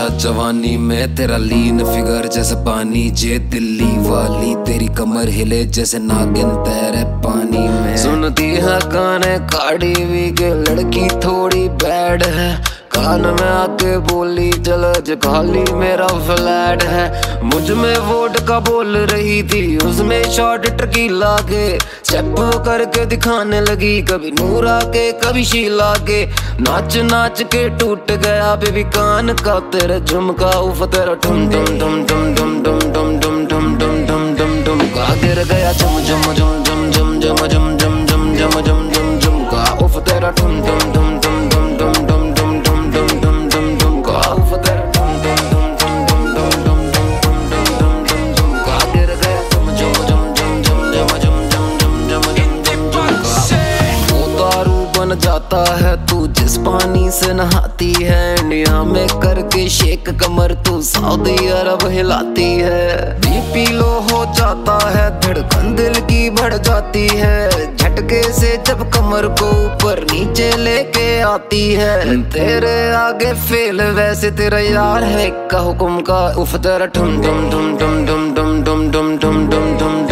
नशा जवानी में तेरा लीन फिगर जैसे पानी, जे दिल्ली वाली तेरी कमर हिले जैसे नागिन तैरे पानी में। सुनती है गाने काड़ी भी के लड़की थोड़ी बैड है, कान में आके बोली चल खाली मेरा फ्लैट है। मुझ में वोट का बोल रही थी, उसमें शॉर्ट टकीला के स्टेप करके दिखाने लगी, कभी नूरा के कभी शीला के। नाच नाच के टूट गया बेबी कान का तेरा झुमका, उफ तेरा टुम टुम टुम टुम टुम टुम टुम टुम टुम टुम टुम टुम टुम का गिर गया झुम झुम झुम झुम झुम झुम झुम झुम झुम झुम झुम झुम झुम का, उफ तेरा टुम टुम टुम जाता है तू जिस पानी से नहाती है, इंडिया में करके शेक कमर तू सऊदी अरब हिलाती है। बीपी लो हो जाता है, धड़कन दिल की बढ़ जाती है, झटके से जब कमर को ऊपर नीचे लेके आती है। तेरे आगे फेल वैसे तेरा यार है का हुक्म का, उफ तेरा ठुम ठुम ठुम ठुम ठुम ठुम ठुम ठुम ठुम ठुम ठुम